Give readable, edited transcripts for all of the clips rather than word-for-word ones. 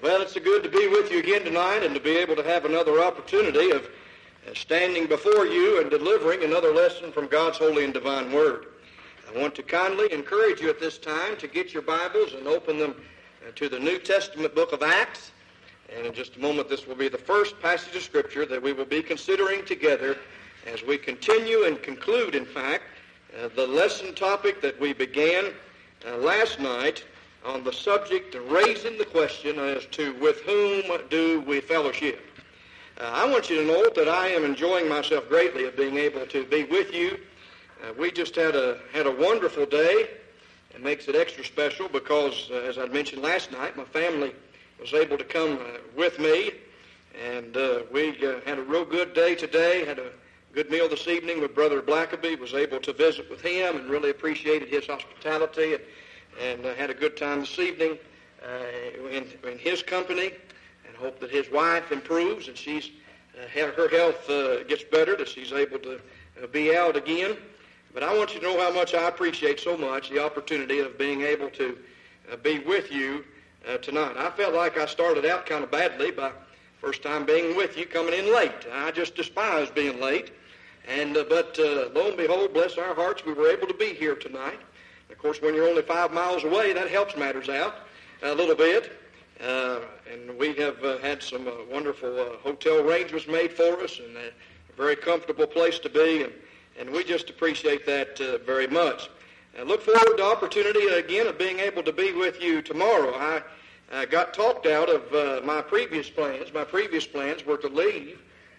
Well, it's so good to be with you again tonight and to be able to have another opportunity of standing before you and delivering another lesson from God's holy and divine word. I want to kindly encourage you at this time to get your Bibles and open them to the New Testament book of Acts. And in just a moment, this will be the first passage of Scripture that we will be considering together as we continue and conclude, in fact, the lesson topic that we began last night on the subject of raising the question as to with whom do we fellowship. I want you to know that I am enjoying myself greatly of being able to be with you. We just had a wonderful day. It makes it extra special because, as I mentioned last night, my family was able to come with me, and we had a real good day today, had a good meal this evening with Brother Blackaby, was able to visit with him and really appreciated his hospitality, and had a good time this evening in his company, and hope that his wife improves and her health gets better, that she's able to be out again. But I want you to know how much I appreciate so much the opportunity of being able to be with you tonight. I felt like I started out kind of badly by first time being with you, coming in late. I just despise being late. But lo and behold, bless our hearts, we were able to be here tonight. Of course, when you're only 5 miles away, that helps matters out a little bit. And we have had some wonderful hotel arrangements made for us, and a very comfortable place to be, and we just appreciate that very much. I look forward to the opportunity again of being able to be with you tomorrow. I got talked out of my previous plans. My previous plans were to leave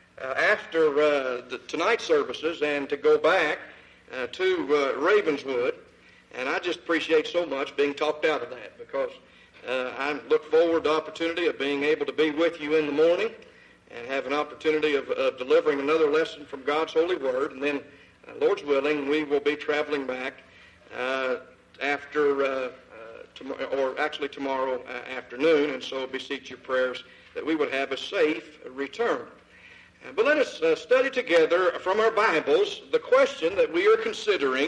after tonight's services and to go back to Ravenswood. And I just appreciate so much being talked out of that because I look forward to the opportunity of being able to be with you in the morning and have an opportunity of delivering another lesson from God's holy word. And then, Lord's willing, we will be traveling back tomorrow afternoon. And so beseech your prayers that we would have a safe return. But let us study together from our Bibles the question that we are considering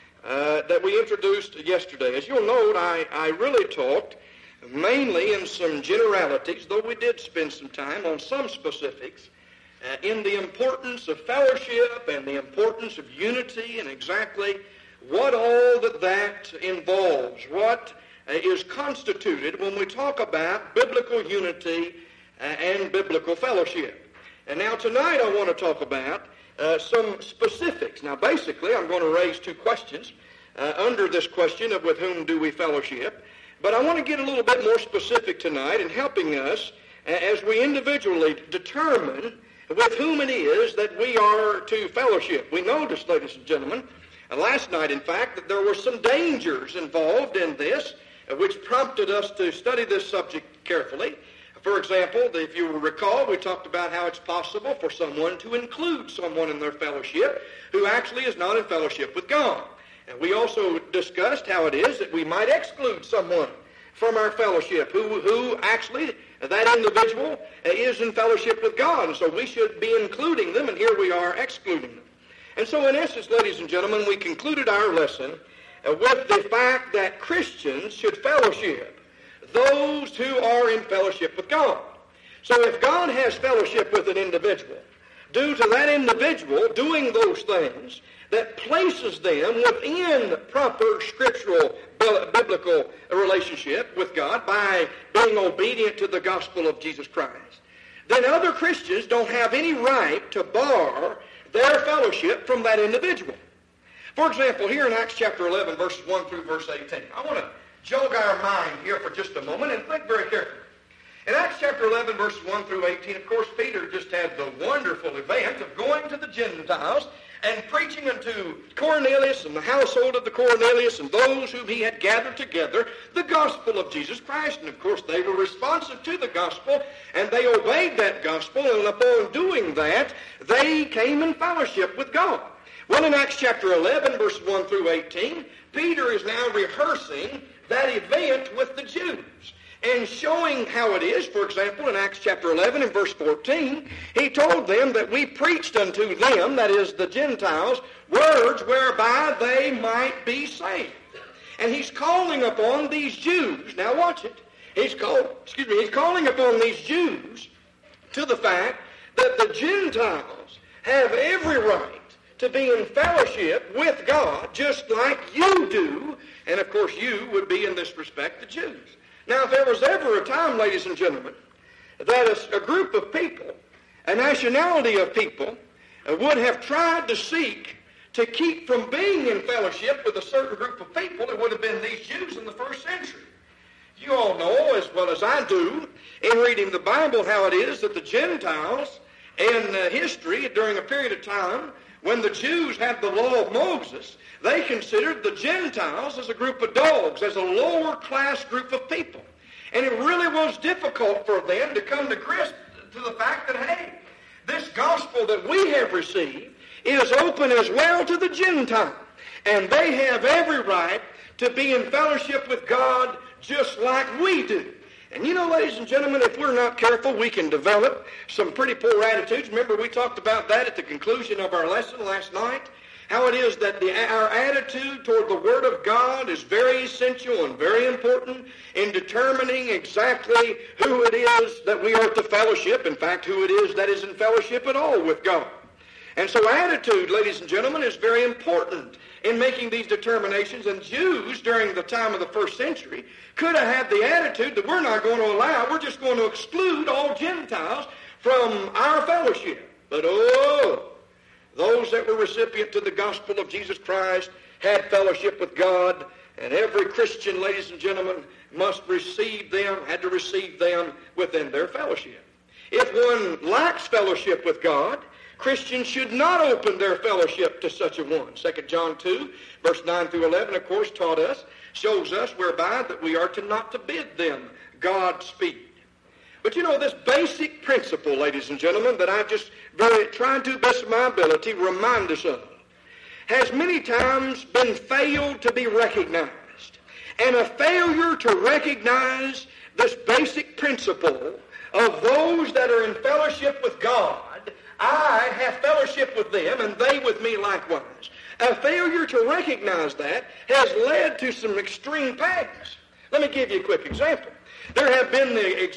that we introduced yesterday. As you'll note, I really talked mainly in some generalities, though we did spend some time on some specifics, in the importance of fellowship and the importance of unity and exactly what all that involves, what is constituted when we talk about biblical unity and biblical fellowship. And now tonight I want to talk about some specifics. Now basically I'm going to raise two questions under this question of with whom do we fellowship. But I want to get a little bit more specific tonight in helping us as we individually determine with whom it is that we are to fellowship. We noticed, ladies and gentlemen, last night in fact, that there were some dangers involved in this which prompted us to study this subject carefully. For example, if you will recall, we talked about how it's possible for someone to include someone in their fellowship who actually is not in fellowship with God. And we also discussed how it is that we might exclude someone from our fellowship who actually, that individual is in fellowship with God. And so we should be including them, and here we are excluding them. And so in essence, ladies and gentlemen, we concluded our lesson with the fact that Christians should fellowship those who are in fellowship with God. So if God has fellowship with an individual, due to that individual doing those things that places them within proper scriptural biblical relationship with God by being obedient to the gospel of Jesus Christ, then other Christians don't have any right to bar their fellowship from that individual. For example, here in Acts chapter 11, verses 1 through verse 18, I want to jog our mind here for just a moment and think very carefully. In Acts chapter 11, verses 1 through 18, of course, Peter just had the wonderful event of going to the Gentiles and preaching unto Cornelius and the household of the Cornelius and those whom he had gathered together the gospel of Jesus Christ. And of course, they were responsive to the gospel, and they obeyed that gospel, and upon doing that, they came in fellowship with God. Well, in Acts chapter 11, verses 1 through 18, Peter is now rehearsing that event with the Jews and showing how it is. For example, in Acts chapter 11 and verse 14, he told them that we preached unto them, that is the Gentiles, words whereby they might be saved. And he's calling upon these Jews, now watch it, He's calling upon these Jews to the fact that the Gentiles have every right to be in fellowship with God just like you do. And of course you would be in this respect the Jews. Now if there was ever a time, ladies and gentlemen, that a group of people, a nationality of people, would have tried to seek to keep from being in fellowship with a certain group of people, it would have been these Jews in the first century. You all know as well as I do in reading the Bible how it is that the Gentiles in history during a period of time when the Jews had the law of Moses, they considered the Gentiles as a group of dogs, as a lower class group of people. And it really was difficult for them to come to grips to the fact that, hey, this gospel that we have received is open as well to the Gentile. And they have every right to be in fellowship with God just like we do. And you know, ladies and gentlemen, if we're not careful, we can develop some pretty poor attitudes. Remember, we talked about that at the conclusion of our lesson last night, how it is that our attitude toward the Word of God is very essential and very important in determining exactly who it is that we are to fellowship, in fact, who it is that is in fellowship at all with God. And so attitude, ladies and gentlemen, is very important in making these determinations. And Jews, during the time of the first century, could have had the attitude that we're not going to allow, we're just going to exclude all Gentiles from our fellowship. But those that were recipient to the gospel of Jesus Christ had fellowship with God, and every Christian, ladies and gentlemen, must receive them, had to receive them within their fellowship. If one lacks fellowship with God, Christians should not open their fellowship to such a one. 2 John 2, verse 9 through 11, of course, shows us whereby that we are not to bid them Godspeed. But you know, this basic principle, ladies and gentlemen, that I've just trying to best of my ability remind us of, has many times been failed to be recognized. And a failure to recognize this basic principle of those that are in fellowship with God, I have fellowship with them, and they with me likewise. A failure to recognize that has led to some extreme paths. Let me give you a quick example. There have been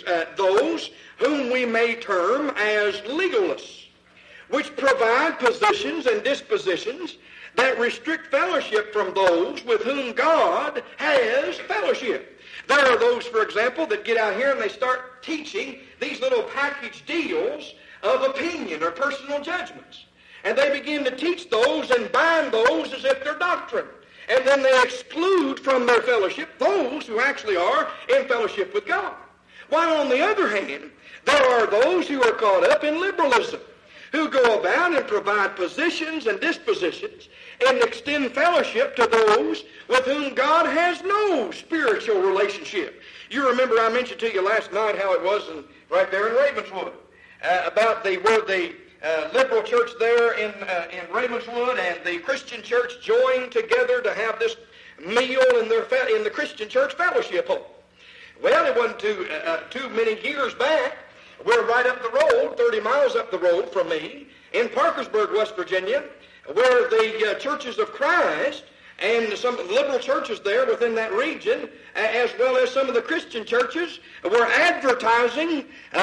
those whom we may term as legalists, which provide positions and dispositions that restrict fellowship from those with whom God has fellowship. There are those, for example, that get out here and they start teaching these little package deals of opinion or personal judgments. And they begin to teach those and bind those as if they're doctrine. And then they exclude from their fellowship those who actually are in fellowship with God. While on the other hand, there are those who are caught up in liberalism, who go about and provide positions and dispositions and extend fellowship to those with whom God has no spiritual relationship. You remember I mentioned to you last night how it was right there in Ravenswood. About the liberal church there in Ravenswood and the Christian church joined together to have this meal in the Christian church fellowship hall. Well, it wasn't too many years back. We're right up the road, 30 miles up the road from me, in Parkersburg, West Virginia, where the Churches of Christ and some liberal churches there within that region, as well as some of the Christian churches, were advertising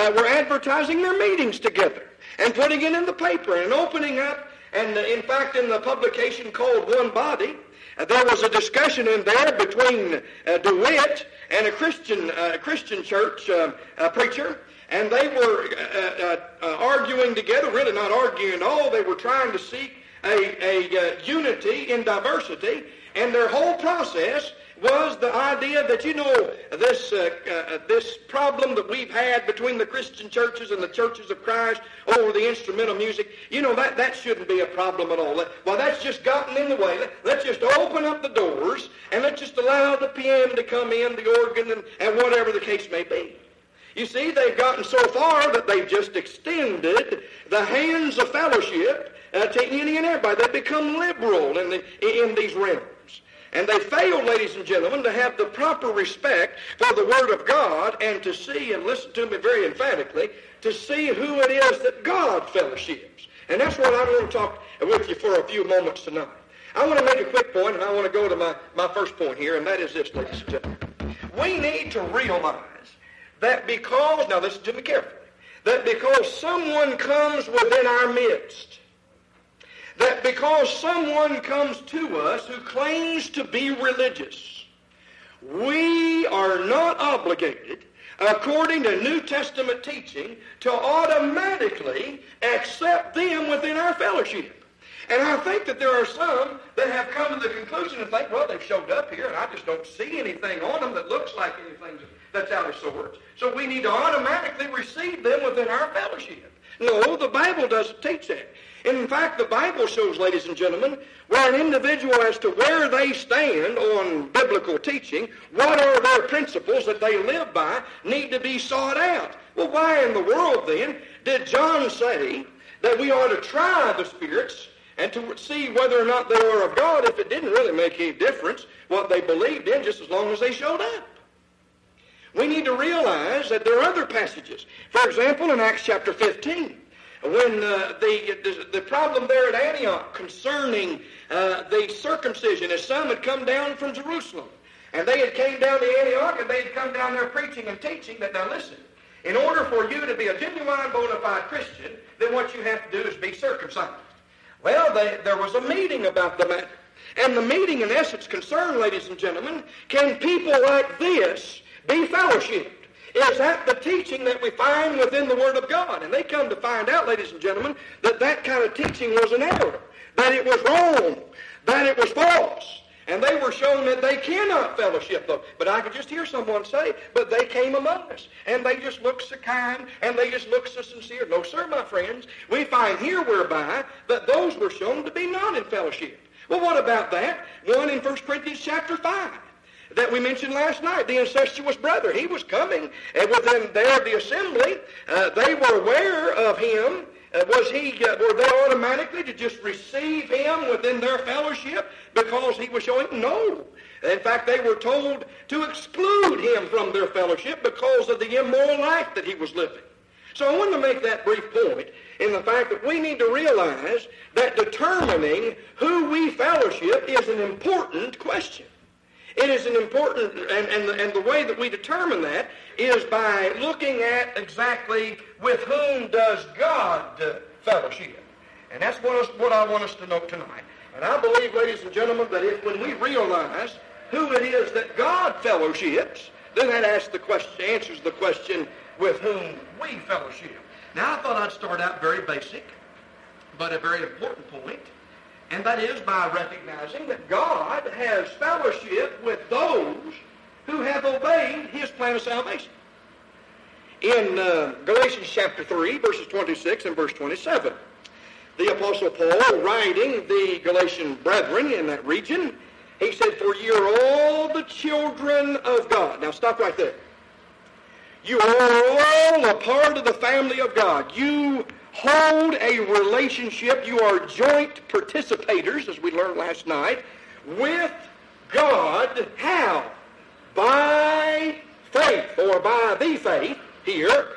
their meetings together and putting it in the paper and opening up. And in fact, in the publication called One Body, there was a discussion in there between DeWitt and a Christian church preacher, and they were arguing together, really not arguing at all. They were trying to seek a unity in diversity, and their whole process was the idea that, you know, this problem that we've had between the Christian churches and the Churches of Christ over the instrumental music, you know, that shouldn't be a problem at all. Well, that's just gotten in the way. Let's just open up the doors and let's just allow the piano to come in, the organ, and whatever the case may be. You see, they've gotten so far that they've just extended the hands of fellowship to any and everybody. They've become liberal in these realms. And they fail, ladies and gentlemen, to have the proper respect for the Word of God and to see, and listen to me very emphatically, to see who it is that God fellowships. And that's what I want to talk with you for a few moments tonight. I want to make a quick point, and I want to go to my first point here, and that is this, ladies and gentlemen. We need to realize that because, now listen to me carefully, that because someone comes within our midst, that because someone comes to us who claims to be religious, we are not obligated, according to New Testament teaching, to automatically accept them within our fellowship. And I think that there are some that have come to the conclusion and think, well, they've showed up here and I just don't see anything on them that looks like anything that's out of sorts. So we need to automatically receive them within our fellowship. No, the Bible doesn't teach that. In fact, the Bible shows, ladies and gentlemen, where an individual as to where they stand on biblical teaching, what are their principles that they live by, need to be sought out. Well, why in the world then did John say that we ought to try the spirits and to see whether or not they are of God if it didn't really make any difference what they believed in, just as long as they showed up? We need to realize that there are other passages. For example, in Acts chapter 15, when the problem there at Antioch concerning the circumcision, as some had come down from Jerusalem, and they had came down to Antioch, and they had come down there preaching and teaching that, now listen, in order for you to be a genuine bona fide Christian, then what you have to do is be circumcised. Well, there was a meeting about the matter. And the meeting, in essence, concerned, ladies and gentlemen, can people like this be fellowshipped? Is that the teaching that we find within the Word of God? And they come to find out, ladies and gentlemen, that that kind of teaching was an error, that it was wrong, that it was false. And they were shown that they cannot fellowship them. But I could just hear someone say, but they came among us, and they just looked so kind, and they just looked so sincere. No, sir, my friends. We find here whereby that those were shown to be not in fellowship. Well, what about that? One in 1 Corinthians chapter 5 that we mentioned last night, the incestuous brother. He was coming, and within there the assembly, they were aware of him. Were they automatically to just receive him within their fellowship because he was showing? No. In fact, they were told to exclude him from their fellowship because of the immoral life that he was living. So I want to make that brief point in the fact that we need to realize that determining who we fellowship is an important question. It is an important, and the way that we determine that is by looking at exactly with whom does God fellowship. And that's what I want us to know tonight. And I believe, ladies and gentlemen, that when we realize who it is that God fellowships, then that answers the question with whom we fellowship. Now, I thought I'd start out very basic, but a very important point. And that is by recognizing that God has fellowship with those who have obeyed his plan of salvation. In Galatians chapter 3, verses 26 and verse 27, the Apostle Paul, writing the Galatian brethren in that region, he said, "For you are all the children of God." Now stop right there. You are all a part of the family of God. You hold a relationship. You are joint participators, as we learned last night, with God. How? By faith, or by the faith here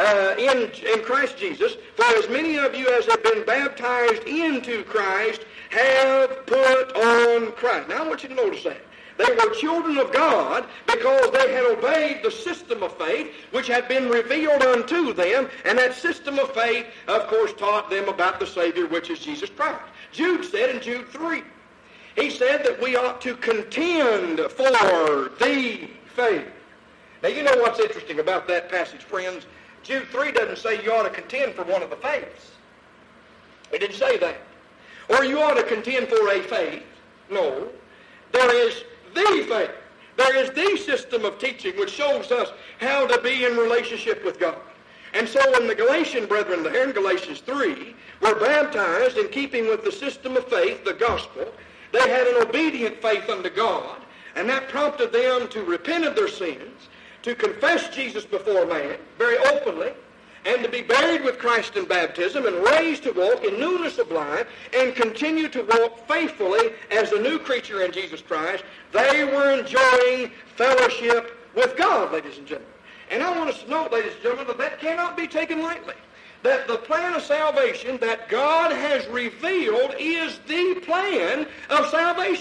in Christ Jesus. For as many of you as have been baptized into Christ have put on Christ. Now I want you to notice that. They were children of God because they had obeyed the system of faith which had been revealed unto them, and that system of faith, of course, taught them about the Savior, which is Jesus Christ. Jude said in Jude 3, he said that we ought to contend for the faith. Now, you know what's interesting about that passage, friends? Jude 3 doesn't say you ought to contend for one of the faiths. It didn't say that. Or you ought to contend for a faith. No. There is the faith. There is the system of teaching which shows us how to be in relationship with God. And so when the Galatian brethren there in Galatians 3 were baptized in keeping with the system of faith, the gospel, they had an obedient faith unto God, and that prompted them to repent of their sins, to confess Jesus before man very openly, and to be buried with Christ in baptism and raised to walk in newness of life and continue to walk faithfully as a new creature in Jesus Christ. They were enjoying fellowship with God, ladies and gentlemen. And I want us to note, ladies and gentlemen, that cannot be taken lightly. That the plan of salvation that God has revealed is the plan of salvation.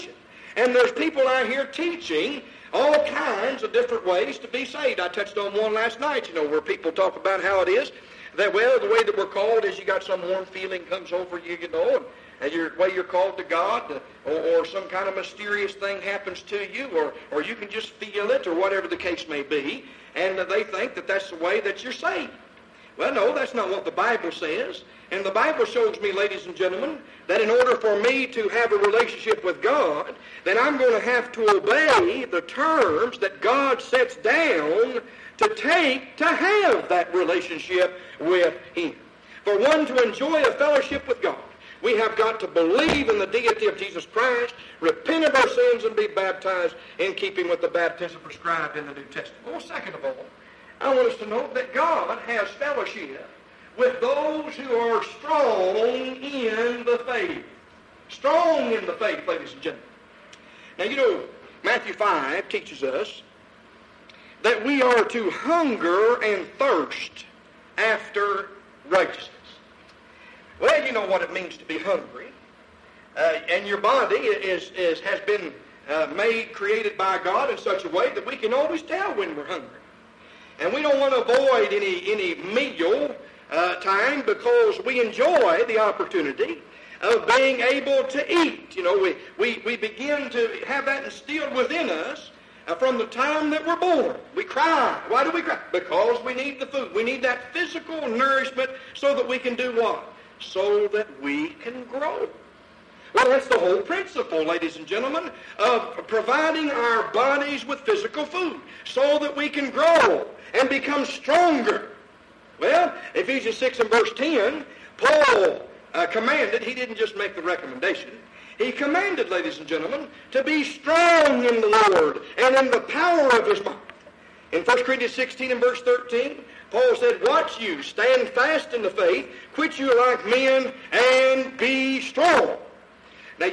And there's people out here teaching all kinds of different ways to be saved. I touched on one last night, where people talk about how it is that, well, the way that we're called is you got some warm feeling comes over you, and the way you're called to God, or some kind of mysterious thing happens to you, or you can just feel it, or whatever the case may be, and they think that that's the way that you're saved. Well, no, that's not what the Bible says. And the Bible shows me, ladies and gentlemen, that in order for me to have a relationship with God, then I'm going to have to obey the terms that God sets down to take to have that relationship with Him. For one to enjoy a fellowship with God, we have got to believe in the deity of Jesus Christ, repent of our sins, and be baptized in keeping with the baptism prescribed in the New Testament. Well, second of all, I want us to know that God has fellowship with those who are strong in the faith. Strong in the faith, ladies and gentlemen. Now, Matthew 5 teaches us that we are to hunger and thirst after righteousness. Well, you know what it means to be hungry. And your body has been created by God in such a way that we can always tell when we're hungry. And we don't want to avoid any meal time because we enjoy the opportunity of being able to eat. We begin to have that instilled within us from the time that we're born. We cry. Why do we cry? Because we need the food. We need that physical nourishment so that we can do what? So that we can grow. Well, that's the whole principle, ladies and gentlemen, of providing our bodies with physical food so that we can grow and become stronger. Well, Ephesians 6 and verse 10, Paul commanded, he didn't just make the recommendation, he commanded, ladies and gentlemen, to be strong in the Lord and in the power of His might. In 1 Corinthians 16 and verse 13, Paul said, watch you, stand fast in the faith, quit you like men, and be strong. Now,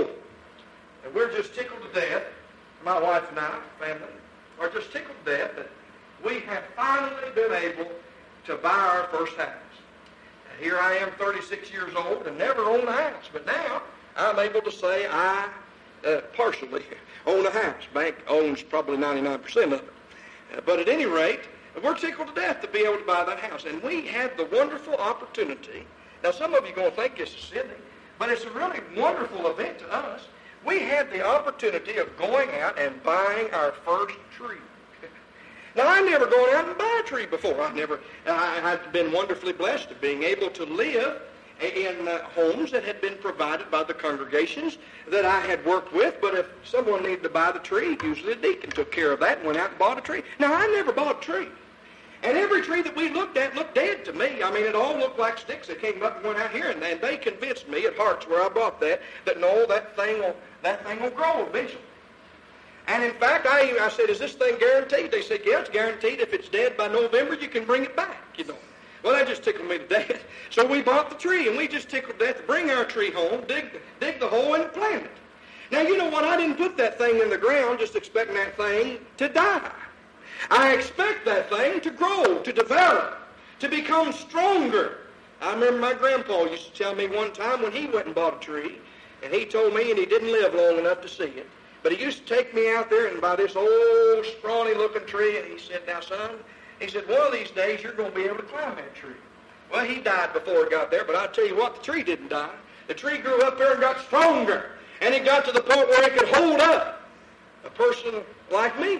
we're just tickled to death, my wife and I, family, are just tickled to death that we have finally been able to buy our first house. Now, here I am, 36 years old, and never owned a house. But now, I'm able to say I partially own a house. Bank owns probably 99% of it. But at any rate, we're tickled to death to be able to buy that house. And we had the wonderful opportunity. Now, some of you are going to think this is silly, but it's a really wonderful event to us. We had the opportunity of going out and buying our first tree. Now, I've never gone out and bought a tree before. I've been wonderfully blessed of being able to live in homes that had been provided by the congregations that I had worked with. But if someone needed to buy the tree, usually a deacon took care of that and went out and bought a tree. Now, I never bought a tree. And every tree that we looked at looked dead to me. I mean, it all looked like sticks that came up and went out here. And they convinced me at Harts, where I bought that no, that thing will grow eventually. And in fact, I said, is this thing guaranteed? They said, yeah, it's guaranteed. If it's dead by November, you can bring it back, Well, that just tickled me to death. So we bought the tree, and we just tickled to death to bring our tree home, dig the hole, and plant it. Now, you know what? I didn't put that thing in the ground just expecting that thing to die. I expect that thing to grow, to develop, to become stronger. I remember my grandpa used to tell me one time when he went and bought a tree, and he told me, and he didn't live long enough to see it, but he used to take me out there and buy this old, scrawny-looking tree, and he said, now, son, he said, one of these days you're going to be able to climb that tree. Well, he died before it got there, but I'll tell you what, the tree didn't die. The tree grew up there and got stronger, and it got to the point where it could hold up a person like me.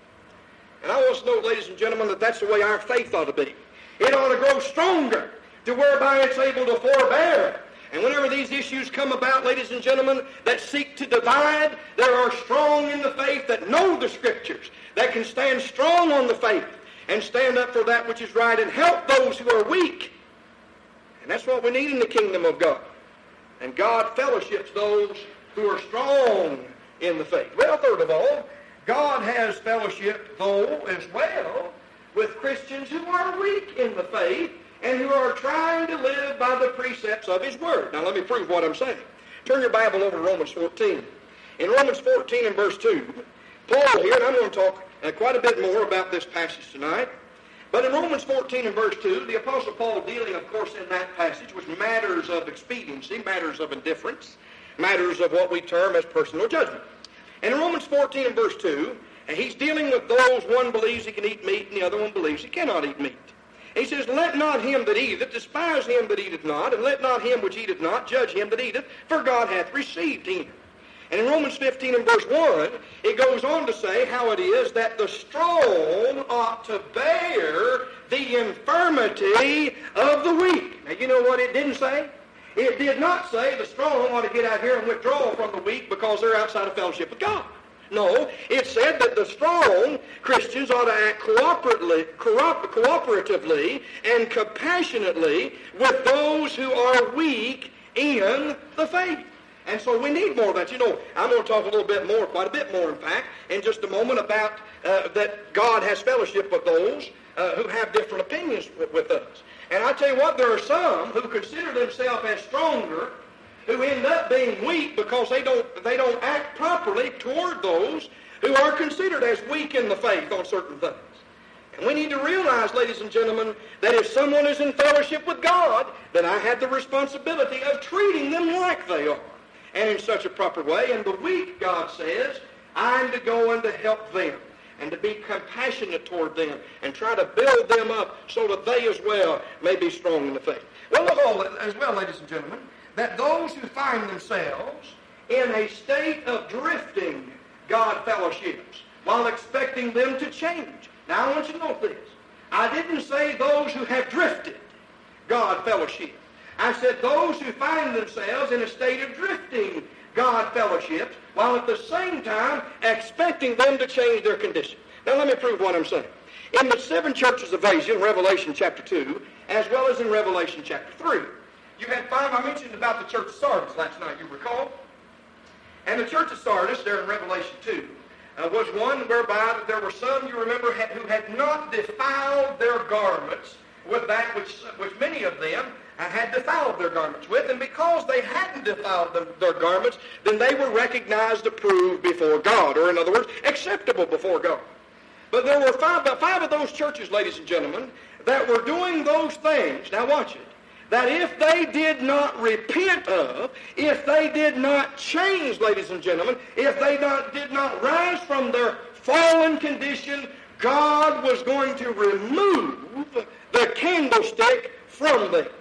And I want to know, ladies and gentlemen, that that's the way our faith ought to be. It ought to grow stronger to whereby it's able to forbear. And whenever these issues come about, ladies and gentlemen, that seek to divide, there are strong in the faith that know the Scriptures, that can stand strong on the faith and stand up for that which is right and help those who are weak. And that's what we need in the kingdom of God. And God fellowships those who are strong in the faith. Well, third of all, God has fellowship, though, as well, with Christians who are weak in the faith and who are trying to live by the precepts of His Word. Now, let me prove what I'm saying. Turn your Bible over to Romans 14. In Romans 14 and verse 2, Paul here, and I'm going to talk quite a bit more about this passage tonight, but in Romans 14 and verse 2, the Apostle Paul dealing, of course, in that passage with matters of expediency, matters of indifference, matters of what we term as personal judgment. And in Romans 14 and verse 2, and he's dealing with those, one believes he can eat meat and the other one believes he cannot eat meat. And he says, let not him that eateth despise him that eateth not, and let not him which eateth not judge him that eateth, for God hath received him. And in Romans 15 and verse 1, it goes on to say how it is that the strong ought to bear the infirmity of the weak. Now, you know what it didn't say? It did not say the strong ought to get out here and withdraw from the weak because they're outside of fellowship with God. No, it said that the strong Christians ought to act cooperatively and compassionately with those who are weak in the faith. And so we need more of that. You know, I'm going to talk a little bit more, quite a bit more in fact, in just a moment about that God has fellowship with those who have different opinions with us. And I tell you what, there are some who consider themselves as stronger who end up being weak because they don't act properly toward those who are considered as weak in the faith on certain things. And we need to realize, ladies and gentlemen, that if someone is in fellowship with God, then I have the responsibility of treating them like they are, and in such a proper way. And the weak, God says, I'm to go and to help them, and to be compassionate toward them, and try to build them up so that they as well may be strong in the faith. Well, look as well, ladies and gentlemen, that those who find themselves in a state of drifting God fellowships while expecting them to change. Now, I want you to note this. I didn't say those who have drifted God fellowship. I said those who find themselves in a state of drifting God fellowships while at the same time expecting them to change their condition. Now, let me prove what I'm saying. In the 7 churches of Asia, in Revelation chapter 2, as well as in Revelation chapter 3, you had 5. I mentioned about the church of Sardis last night, you recall? And the church of Sardis, there in Revelation 2, was one whereby there were some, you remember, who had not defiled their garments with that which many of them had defiled their garments with. And because they hadn't defiled their garments, then they were recognized, approved before God, or in other words, acceptable before God. But there were about 5 of those churches, ladies and gentlemen, that were doing those things. Now watch it. That if they did not repent of, if they did not change, ladies and gentlemen, if they did not rise from their fallen condition, God was going to remove the candlestick from them.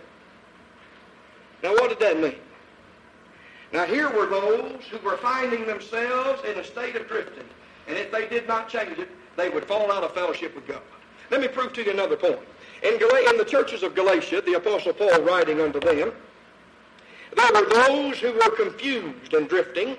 Now, what did that mean? Now, here were those who were finding themselves in a state of drifting, and if they did not change it, they would fall out of fellowship with God. Let me prove to you another point. In the churches of Galatia, the Apostle Paul writing unto them, there were those who were confused and drifting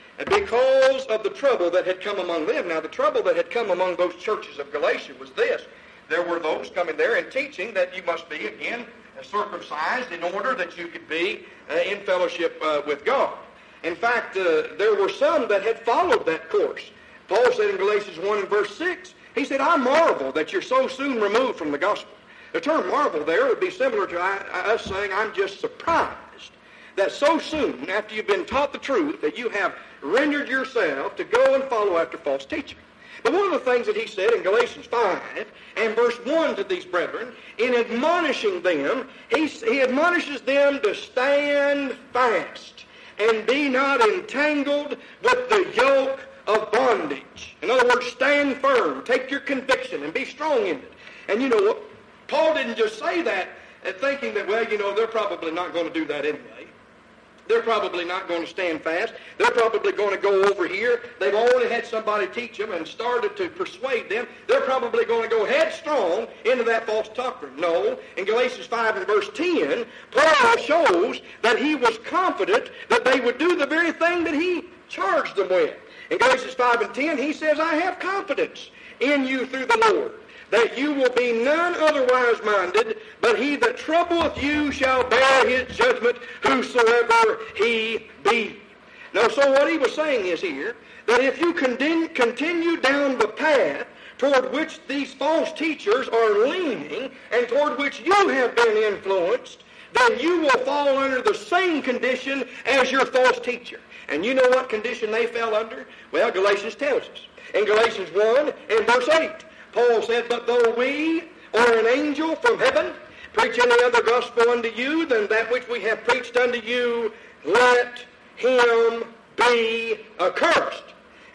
because of the trouble that had come among them. Now, the trouble that had come among those churches of Galatia was this. There were those coming there and teaching that you must be, again, circumcised in order that you could be in fellowship with God. In fact, there were some that had followed that course. Paul said in Galatians 1 and verse 6, he said, I marvel that you're so soon removed from the gospel. The term marvel there would be similar to us saying, I'm just surprised that so soon after you've been taught the truth that you have rendered yourself to go and follow after false teaching. But one of the things that he said in Galatians 5 and verse 1 to these brethren, in admonishing them, he admonishes them to stand fast and be not entangled with the yoke of bondage. In other words, stand firm, take your conviction, and be strong in it. And you know what? Paul didn't just say that thinking that, well, you know, they're probably not going to do that anyway. They're probably not going to stand fast. They're probably going to go over here. They've already had somebody teach them and started to persuade them. They're probably going to go headstrong into that false doctrine. No. In Galatians 5 and verse 10, Paul shows that he was confident that they would do the very thing that he charged them with. In Galatians 5 and 10, he says, I have confidence in you through the Lord, that you will be none otherwise minded, but he that troubleth you shall bear his judgment, whosoever he be. Now, so what he was saying is here, that if you continue down the path toward which these false teachers are leaning, and toward which you have been influenced, then you will fall under the same condition as your false teacher. And you know what condition they fell under? Well, Galatians tells us. In Galatians 1 and verse 8, Paul said, but though we or an angel from heaven preach any other gospel unto you than that which we have preached unto you, let him be accursed.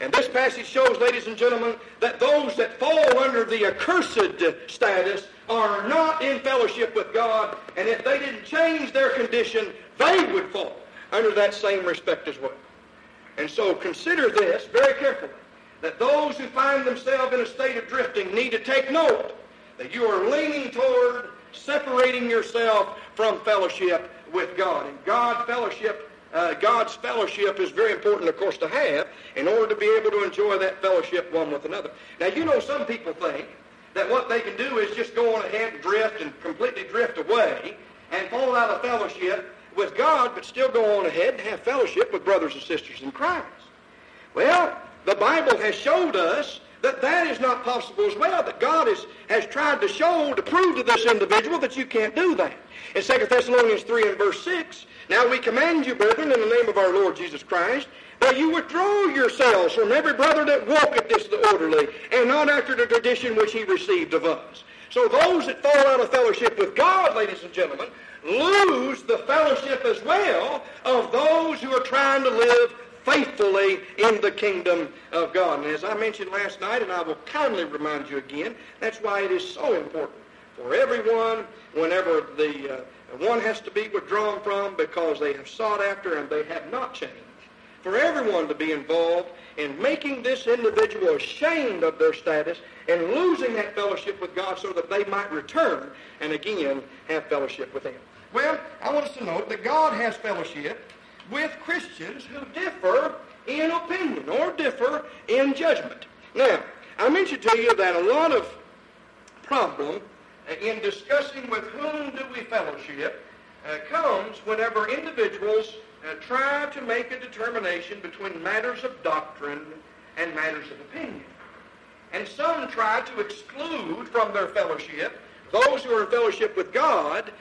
And this passage shows, ladies and gentlemen, that those that fall under the accursed status are not in fellowship with God, and if they didn't change their condition, they would fall under that same respect as well. And so consider this very carefully, that those who find themselves in a state of drifting need to take note that you are leaning toward separating yourself from fellowship with God. And God's fellowship is very important, of course, to have in order to be able to enjoy that fellowship one with another. Now, you know, some people think that what they can do is just go on ahead and drift and completely drift away and fall out of fellowship with God, but still go on ahead and have fellowship with brothers and sisters in Christ. Well, the Bible has showed us that that is not possible as well, that God has tried to prove to this individual that you can't do that. In 2 Thessalonians 3 and verse 6, now we command you, brethren, in the name of our Lord Jesus Christ, that you withdraw yourselves from every brother that walketh disorderly, and not after the tradition which he received of us. So those that fall out of fellowship with God, ladies and gentlemen, lose the fellowship as well of those who are trying to live faithfully in the kingdom of God. And as I mentioned last night, and I will kindly remind you again, that's why it is so important for everyone, whenever one has to be withdrawn from because they have sought after and they have not changed, for everyone to be involved in making this individual ashamed of their status and losing that fellowship with God so that they might return and again have fellowship with Him. Well, I want us to note that God has fellowship with Christians who differ in opinion or differ in judgment. Now, I mentioned to you that a lot of problem in discussing with whom do we fellowship comes whenever individuals try to make a determination between matters of doctrine and matters of opinion. And some try to exclude from their fellowship those who are in fellowship with God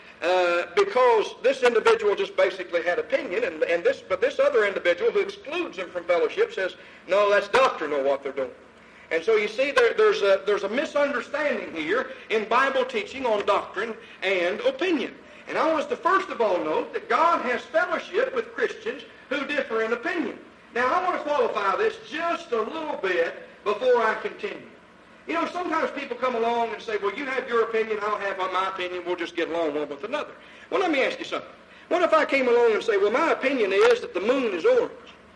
because this individual just basically had opinion, but this other individual who excludes them from fellowship says, no, that's doctrinal what they're doing. And so you see there's a misunderstanding here in Bible teaching on doctrine and opinion. And I want us to first of all note that God has fellowship with Christians who differ in opinion. Now I want to qualify this just a little bit before I continue. You know, sometimes people come along and say, well, you have your opinion, I'll have my opinion, we'll just get along one with another. Well, let me ask you something. What if I came along and say, well, my opinion is that the moon is orange?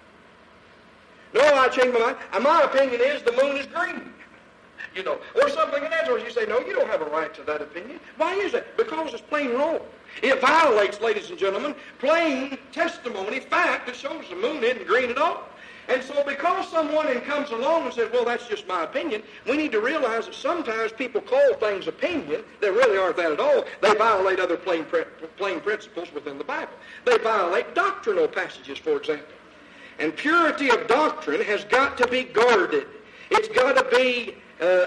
No, I changed my mind. My opinion is the moon is green. You know, or something of that sort. You say, no, you don't have a right to that opinion. Why is that? Because it's plain wrong. It violates, ladies and gentlemen, plain testimony, fact that shows the moon isn't green at all. And so because someone comes along and says, well, that's just my opinion, we need to realize that sometimes people call things opinion that really aren't that at all. They violate other plain principles within the Bible. They violate doctrinal passages, for example. And purity of doctrine has got to be guarded. It's got to be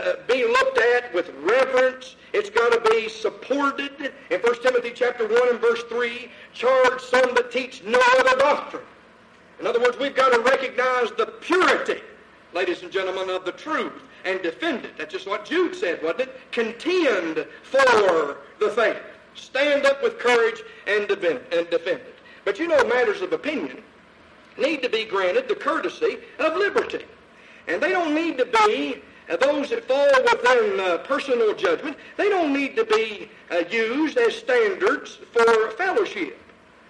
looked at with reverence. It's got to be supported. In 1 Timothy chapter 1 and verse 3, charge some that teach no other doctrine. In other words, we've got to recognize the purity, ladies and gentlemen, of the truth and defend it. That's just what Jude said, wasn't it? Contend for the faith. Stand up with courage and defend it. But you know, matters of opinion need to be granted the courtesy of liberty. And they don't need to be, those that fall within personal judgment, they don't need to be used as standards for fellowship.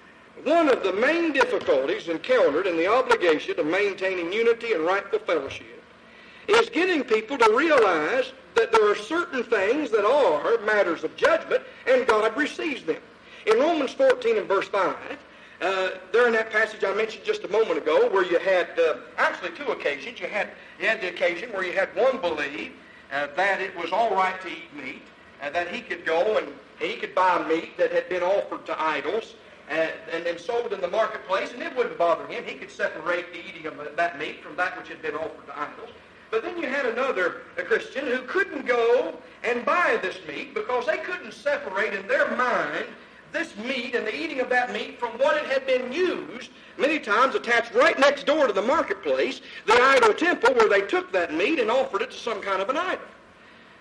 One of the main difficulties encountered in the obligation of maintaining unity and rightful fellowship is getting people to realize that there are certain things that are matters of judgment and God receives them. In Romans 14 and verse 5, there in that passage I mentioned just a moment ago where you had, actually two occasions, you had the occasion where you had one believe that it was all right to eat meat, that he could go and he could buy meat that had been offered to idols, and then sold in the marketplace, and it wouldn't bother him. He could separate the eating of that meat from that which had been offered to idols. But then you had another Christian who couldn't go and buy this meat because they couldn't separate in their mind this meat and the eating of that meat from what it had been used, many times attached right next door to the marketplace, the idol temple where they took that meat and offered it to some kind of an idol.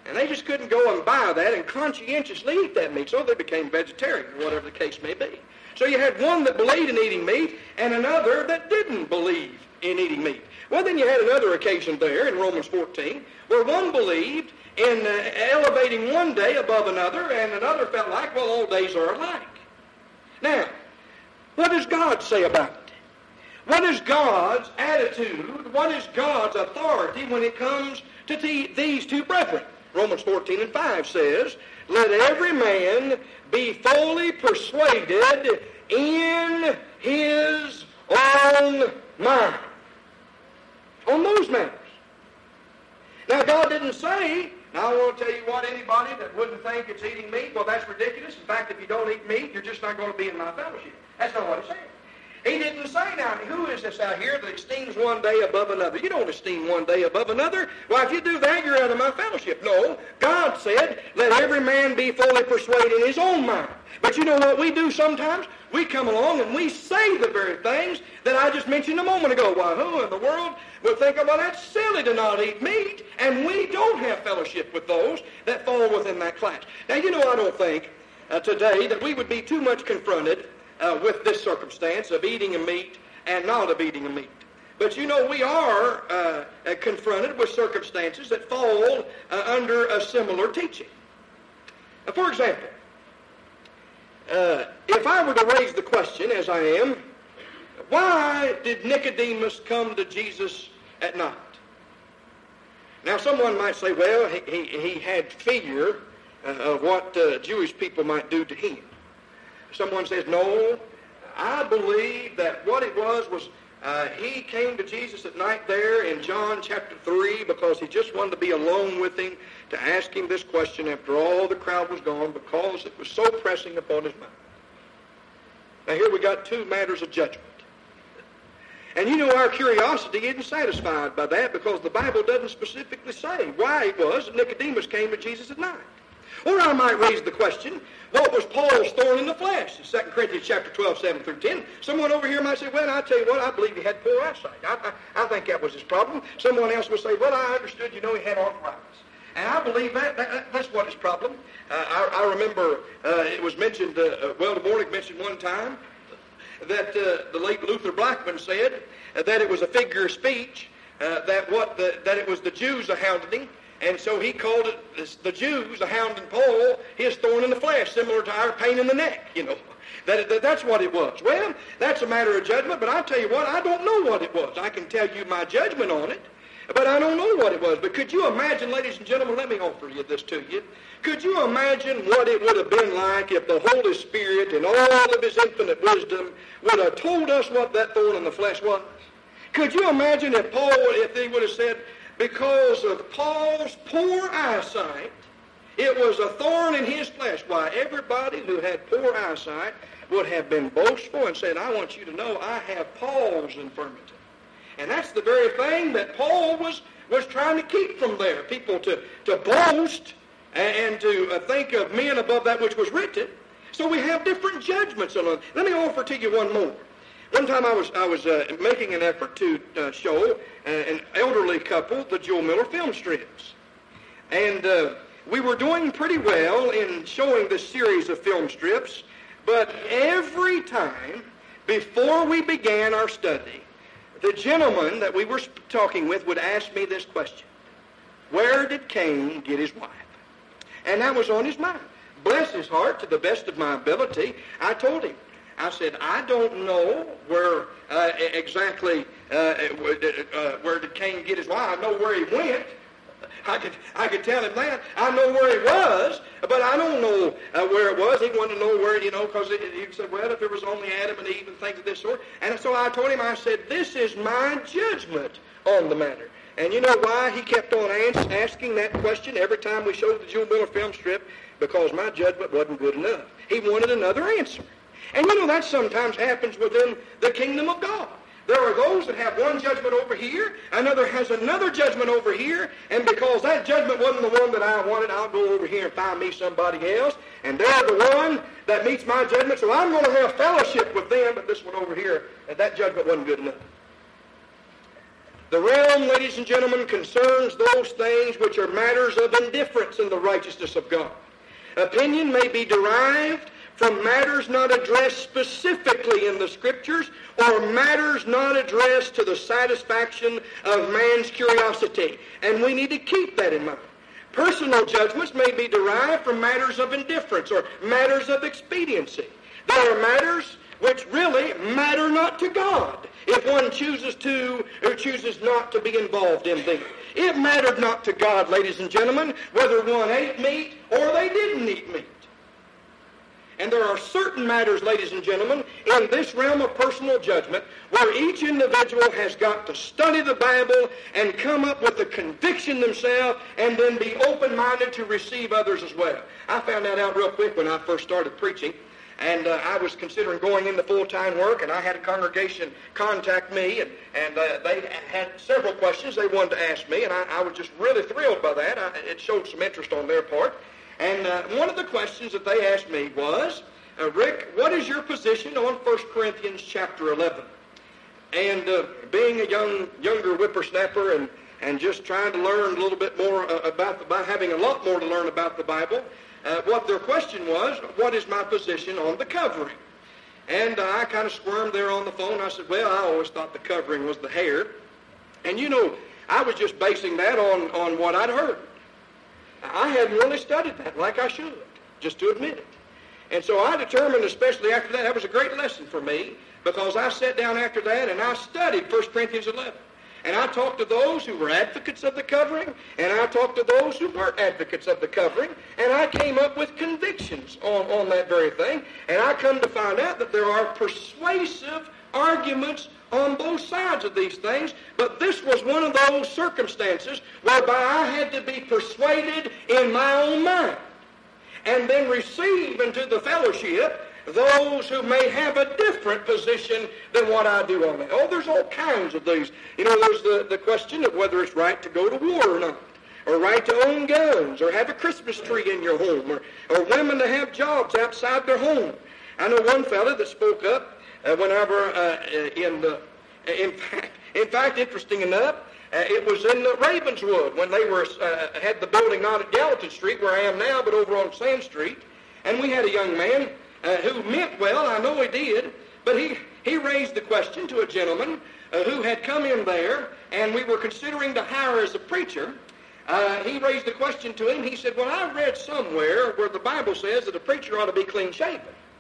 And they just couldn't go and buy that and conscientiously eat that meat, so they became vegetarian, or whatever the case may be. So you had one that believed in eating meat and another that didn't believe in eating meat. Well, then you had another occasion there in Romans 14 where one believed in elevating one day above another, and another felt like, well, all days are alike. Now, what does God say about it? What is God's attitude? What is God's authority when it comes to these two brethren? Romans 14:5 says, let every man be fully persuaded in his own mind. On those matters. Now, God didn't say, now I want to tell you what, anybody that wouldn't think it's eating meat, well, that's ridiculous. In fact, if you don't eat meat, you're just not going to be in my fellowship. That's not what he said. He didn't say, now, who is this out here that esteems one day above another? You don't esteem one day above another. Well, if you do that, you're out of my fellowship. No, God said, let every man be fully persuaded in his own mind. But you know what we do sometimes? We come along and we say the very things that I just mentioned a moment ago. Why, who in the world would think, well, that's silly to not eat meat, and we don't have fellowship with those that fall within that class. Now, you know, I don't think today that we would be too much confronted with this circumstance of eating a meat and not of eating a meat. But you know, we are confronted with circumstances that fall under a similar teaching. For example, if I were to raise the question, as I am, why did Nicodemus come to Jesus at night? Now, someone might say, well, he had fear of what Jewish people might do to him. Someone says, no, I believe that what it was he came to Jesus at night there in John chapter 3 because he just wanted to be alone with him to ask him this question after all the crowd was gone because it was so pressing upon his mind. Now here we got two matters of judgment. And you know, our curiosity isn't satisfied by that because the Bible doesn't specifically say why it was that Nicodemus came to Jesus at night. Or I might raise the question, what was Paul's thorn in the flesh? In 2 Corinthians chapter 12, 7 through 10. Someone over here might say, well, I tell you what, I believe he had poor eyesight. I think that was his problem. Someone else would say, well, I understood, you know, he had arthritis. And I believe that's what his problem. I remember it was mentioned, Welder Mornick mentioned one time that the late Luther Blackman said that it was a figure of speech, that it was the Jews that hounded him. And so he called it, the Jews, the hounding Paul, his thorn in the flesh, similar to our pain in the neck, you know. That's what it was. Well, that's a matter of judgment, but I'll tell you what, I don't know what it was. I can tell you my judgment on it, but I don't know what it was. But could you imagine, ladies and gentlemen, let me offer you this to you. Could you imagine what it would have been like if the Holy Spirit in all of his infinite wisdom would have told us what that thorn in the flesh was? Could you imagine if he would have said, because of Paul's poor eyesight, it was a thorn in his flesh. Why, everybody who had poor eyesight would have been boastful and said, I want you to know I have Paul's infirmity. And that's the very thing that Paul was trying to keep from there. People to boast and to think of men above that which was written. So we have different judgments on it. Let me offer to you one more. One time I was making an effort to show an elderly couple the Joel Miller film strips. And we were doing pretty well in showing this series of film strips, but every time before we began our study, the gentleman that we were talking with would ask me this question: where did Cain get his wife? And that was on his mind. Bless his heart, to the best of my ability, I told him. I said, I don't know where exactly where did Cain get his wife. I know where he went. I could tell him that. I know where he was, but I don't know where it was. He wanted to know where, because he said, well, if it was only Adam and Eve and things of this sort. And so I told him, I said, this is my judgment on the matter. And you know why he kept on asking that question every time we showed the Joel Miller film strip? Because my judgment wasn't good enough. He wanted another answer. And that sometimes happens within the kingdom of God. There are those that have one judgment over here, another has another judgment over here, and because that judgment wasn't the one that I wanted, I'll go over here and find me somebody else, and they're the one that meets my judgment, so I'm going to have fellowship with them, but this one over here, that judgment wasn't good enough. The realm, ladies and gentlemen, concerns those things which are matters of indifference in the righteousness of God. Opinion may be derived from matters not addressed specifically in the Scriptures or matters not addressed to the satisfaction of man's curiosity. And we need to keep that in mind. Personal judgments may be derived from matters of indifference or matters of expediency. There are matters which really matter not to God if one chooses to or chooses not to be involved in them. It mattered not to God, ladies and gentlemen, whether one ate meat or they didn't eat meat. And there are certain matters, ladies and gentlemen, in this realm of personal judgment where each individual has got to study the Bible and come up with a conviction themselves and then be open-minded to receive others as well. I found that out real quick when I first started preaching. And I was considering going into full-time work, and I had a congregation contact me, and they had several questions they wanted to ask me, and I was just really thrilled by that. It showed some interest on their part. And one of the questions that they asked me was, Rick, what is your position on 1 Corinthians chapter 11? And being a younger whippersnapper and just trying to learn a little bit more about having a lot more to learn about the Bible, what their question was, what is my position on the covering? And I kind of squirmed there on the phone. I said, well, I always thought the covering was the hair. And you know, I was just basing that on what I'd heard. I hadn't really studied that like I should, just to admit it. And so I determined, especially after that was a great lesson for me, because I sat down after that and I studied 1 Corinthians 11. And I talked to those who were advocates of the covering, and I talked to those who weren't advocates of the covering, and I came up with convictions on that very thing. And I come to find out that there are persuasive arguments on both sides of these things, but this was one of those circumstances whereby I had to be persuaded in my own mind and then receive into the fellowship those who may have a different position than what I do on it. Oh, there's all kinds of these. You know, there's the question of whether it's right to go to war or not, or right to own guns, or have a Christmas tree in your home, or women to have jobs outside their home. I know one fellow that spoke up whenever, in fact, interesting enough, it was in Ravenswood when they had the building not at Gallatin Street, where I am now, but over on Sand Street, and we had a young man who meant well, I know he did, but he raised the question to a gentleman who had come in there, and we were considering to hire as a preacher. He raised the question to him. He said, well, I read somewhere where the Bible says that a preacher ought to be clean-shaven.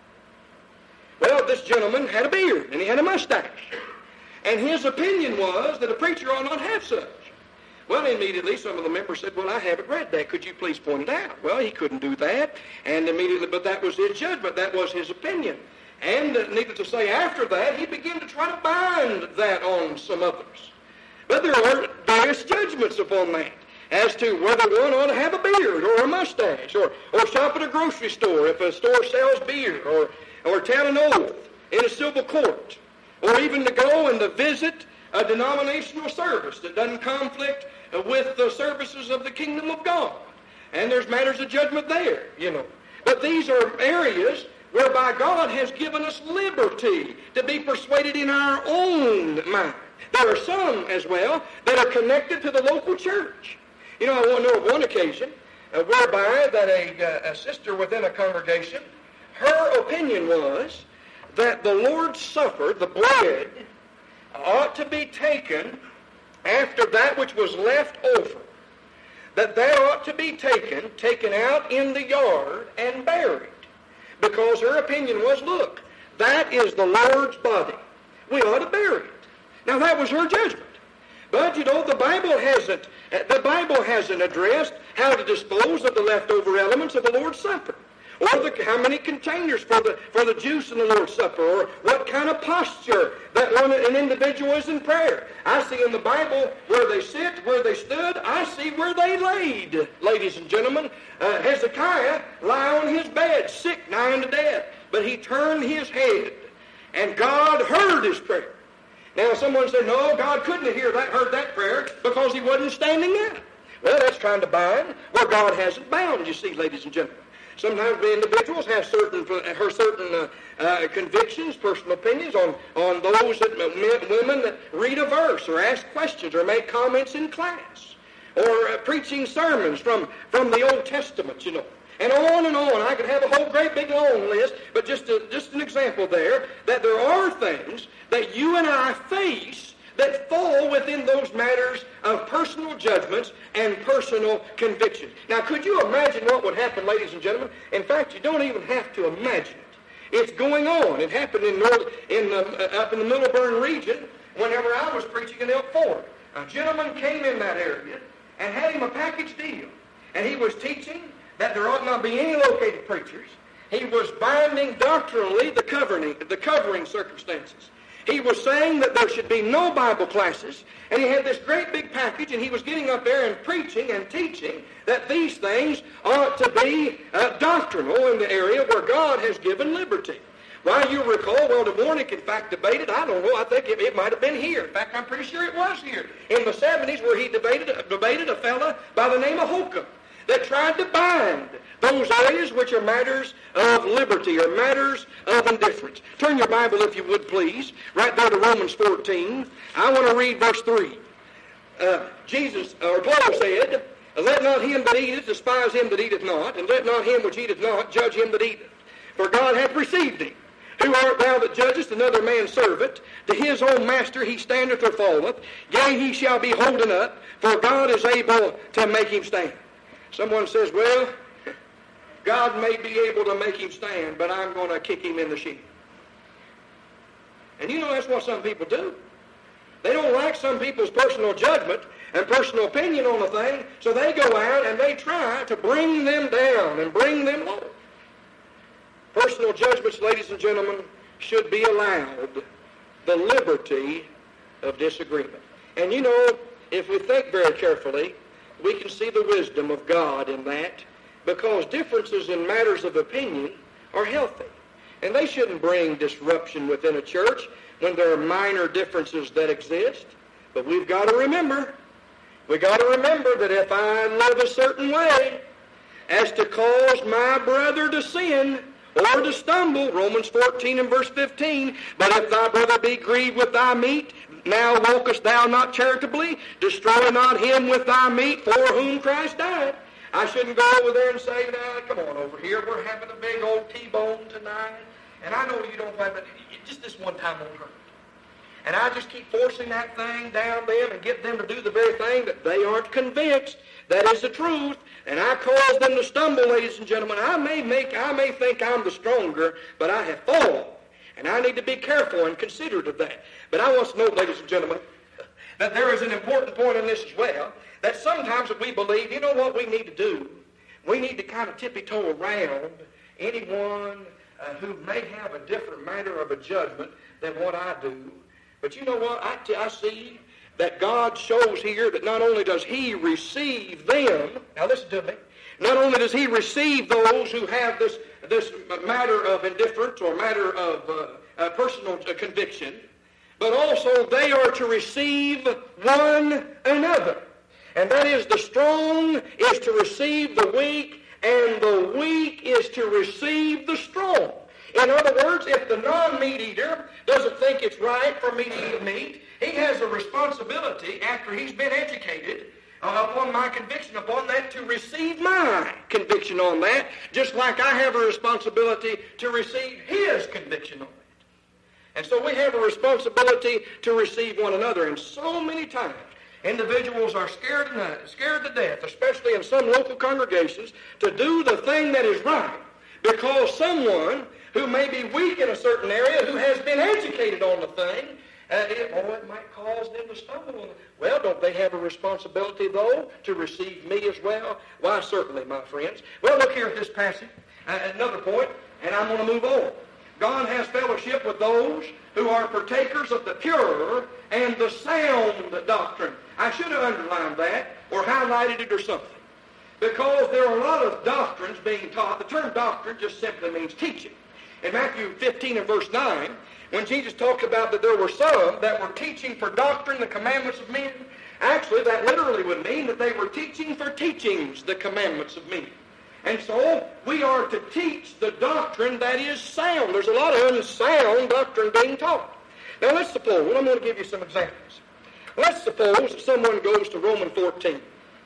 Well, this gentleman had a beard, and he had a mustache. And his opinion was that a preacher ought not have such. Well, immediately some of the members said, well, I haven't read that. Could you please point it out? Well, he couldn't do that. And immediately, but that was his judgment. That was his opinion. And needless to say, after that, he began to try to bind that on some others. But there are various judgments upon that as to whether one ought to have a beard or a mustache or shop at a grocery store if a store sells beer or tell an oath in a civil court, or even to go and to visit a denominational service that doesn't conflict with the services of the kingdom of God. And there's matters of judgment there, you know. But these are areas whereby God has given us liberty to be persuaded in our own mind. There are some as well that are connected to the local church. You know, I want to know of one occasion whereby that a sister within a congregation, her opinion was that the Lord's Supper, the bread, ought to be taken after that which was left over. That ought to be taken out in the yard and buried. Because her opinion was, look, that is the Lord's body. We ought to bury it. Now that was her judgment. But, you know, the Bible hasn't addressed how to dispose of the leftover elements of the Lord's Supper, or how many containers for the juice in the Lord's Supper, or what kind of posture that an individual is in prayer. I see in the Bible where they sit, where they stood. I see where they laid, ladies and gentlemen. Hezekiah lay on his bed, sick, nigh unto death, but he turned his head, and God heard his prayer. Now, someone said, no, God couldn't have heard that prayer because he wasn't standing there. Well, that's trying to bind where God hasn't bound, you see, ladies and gentlemen. Sometimes the individuals have certain convictions, personal opinions on those women that read a verse or ask questions or make comments in class or preaching sermons from the Old Testament, And on and on. I could have a whole great big long list, but just an example there, that there are things that you and I face that fall within those matters of personal judgments and personal convictions. Now, could you imagine what would happen, ladies and gentlemen? In fact, you don't even have to imagine it. It's going on. It happened up in the Middleburn region whenever I was preaching in Elk Ford. A gentleman came in that area and had him a package deal. And he was teaching that there ought not be any located preachers. He was binding doctrinally the covering circumstances. He was saying that there should be no Bible classes, and he had this great big package, and he was getting up there and preaching and teaching that these things ought to be doctrinal in the area where God has given liberty. Why, you recall, well, Des Moines, in fact, debated, I don't know, I think it might have been here. In fact, I'm pretty sure it was here, in the 70s, where he debated a fella by the name of Holcomb that tried to bind those areas which are matters of liberty or matters of indifference. Turn your Bible, if you would, please, right there to Romans 14. I want to read verse 3. Paul said, "Let not him that eateth despise him that eateth not, and let not him which eateth not judge him that eateth. For God hath received him. Who art thou that judgest another man's servant? To his own master he standeth or falleth. Yea, he shall be holden up, for God is able to make him stand." Someone says, well, God may be able to make him stand, but I'm going to kick him in the shin. And that's what some people do. They don't like some people's personal judgment and personal opinion on a thing, so they go out and they try to bring them down and bring them low. Personal judgments, ladies and gentlemen, should be allowed the liberty of disagreement. And if we think very carefully, we can see the wisdom of God in that, because differences in matters of opinion are healthy. And they shouldn't bring disruption within a church when there are minor differences that exist. But we've got to remember that if I live a certain way as to cause my brother to sin or to stumble, Romans 14 and verse 15, "But if thy brother be grieved with thy meat, now walkest thou not charitably, destroy not him with thy meat for whom Christ died." I shouldn't go over there and say, "Now, come on over here, we're having a big old T-bone tonight, and I know you don't have it, just this one time won't hurt." And I just keep forcing that thing down them and get them to do the very thing that they aren't convinced that is the truth, and I cause them to stumble, ladies and gentlemen. I may think I'm the stronger, but I have fallen. And I need to be careful and considerate of that. But I want to note, ladies and gentlemen, that there is an important point in this as well, that sometimes we believe, what we need to do? We need to kind of tippy-toe around anyone who may have a different matter of a judgment than what I do. But you know what? I see that God shows here that not only does he receive them, now listen to me, not only does he receive those who have this matter of indifference or matter of personal conviction, but also they are to receive one another. And that is, the strong is to receive the weak, and the weak is to receive the strong. In other words, if the non-meat eater doesn't think it's right for me to eat meat, he has a responsibility, after he's been educated upon my conviction upon that, to receive my conviction on that, just like I have a responsibility to receive his conviction on it. And so we have a responsibility to receive one another. And so many times, individuals are scared to death, especially in some local congregations, to do the thing that is right, because someone who may be weak in a certain area, who has been educated on the thing, it might cause them to stumble. Well, don't they have a responsibility, though, to receive me as well? Why, certainly, my friends. Well, look here at this passage. Another point, and I'm going to move on. God has fellowship with those who are partakers of the pure and the sound doctrine. I should have underlined that or highlighted it or something, because there are a lot of doctrines being taught. The term doctrine just simply means teaching. In Matthew 15 and verse 9, when Jesus talked about that there were some that were teaching for doctrine the commandments of men, actually that literally would mean that they were teaching for teachings the commandments of men. And so we are to teach the doctrine that is sound. There's a lot of unsound doctrine being taught. Now let's suppose, I'm going to give you some examples. Let's suppose that someone goes to Romans 14.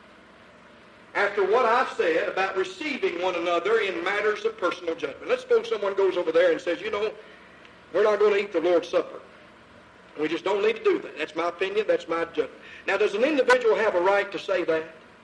After what I've said about receiving one another in matters of personal judgment. Let's suppose someone goes over there and says, you know, we're not going to eat the Lord's Supper. We just don't need to do that. That's my opinion. That's my judgment. Now, does an individual have a right to say that?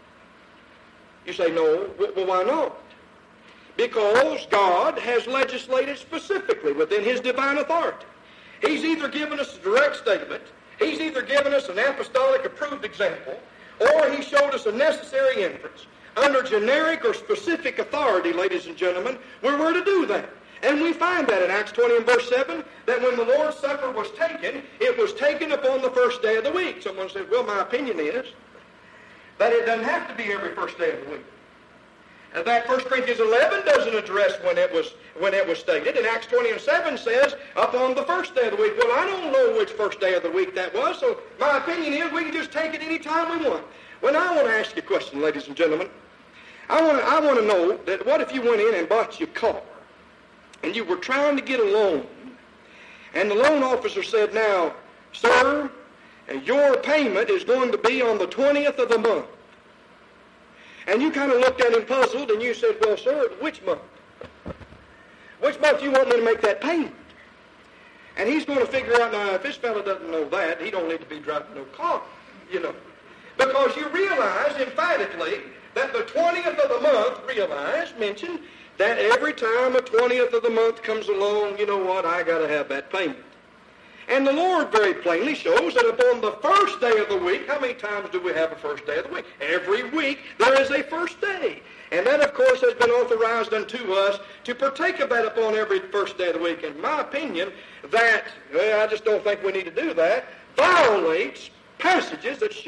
You say, no. Well, why not? Because God has legislated specifically within His divine authority. He's either given us a direct statement, He's either given us an apostolic approved example, or He showed us a necessary inference. Under generic or specific authority, ladies and gentlemen, we're to do that. And we find that in Acts 20 and verse 7, that when the Lord's Supper was taken, it was taken upon the first day of the week. Someone said, well, my opinion is that it doesn't have to be every first day of the week. And that 1 Corinthians 11 doesn't address when it was stated. And Acts 20 and 7 says, upon the first day of the week. Well, I don't know which first day of the week that was, so my opinion is we can just take it any time we want. Well, now I want to ask you a question, ladies and gentlemen. I want to know that what if you went in and bought your car, and you were trying to get a loan, and the loan officer said, now, sir, your payment is going to be on the 20th of the month. And you kind of looked at him puzzled, and you said, well, sir, which month? Which month do you want me to make that payment? And he's going to figure out, now, if this fellow doesn't know that, he don't need to be driving no car, you know. Because you realize emphatically that the 20th of the month, mentioned that every time a 20th of the month comes along, you know what, I got to have that payment. And the Lord very plainly shows that upon the first day of the week, how many times do we have a first day of the week? Every week there is a first day. And that, of course, has been authorized unto us to partake of that upon every first day of the week. In my opinion, that, well, I just don't think we need to do that, violates passages that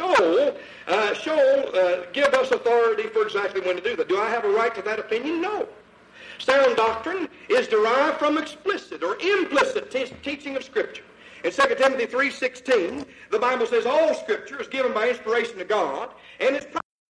give us authority for exactly when to do that. Do I have a right to that opinion? No. Sound doctrine is derived from explicit or implicit teaching of Scripture. In 2 Timothy 3:16, the Bible says all Scripture is given by inspiration of God, and it's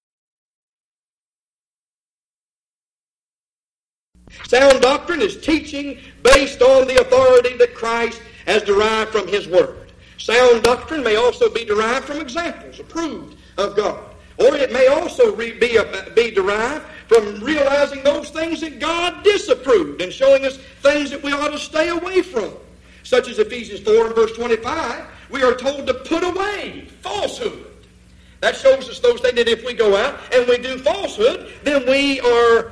sound doctrine is teaching based on the authority that Christ has derived from His Word. Sound doctrine may also be derived from examples approved of God. Or it may also be derived from realizing those things that God disapproved and showing us things that we ought to stay away from. Such as Ephesians 4 and verse 25, we are told to put away falsehood. That shows us those things that if we go out and we do falsehood, then we are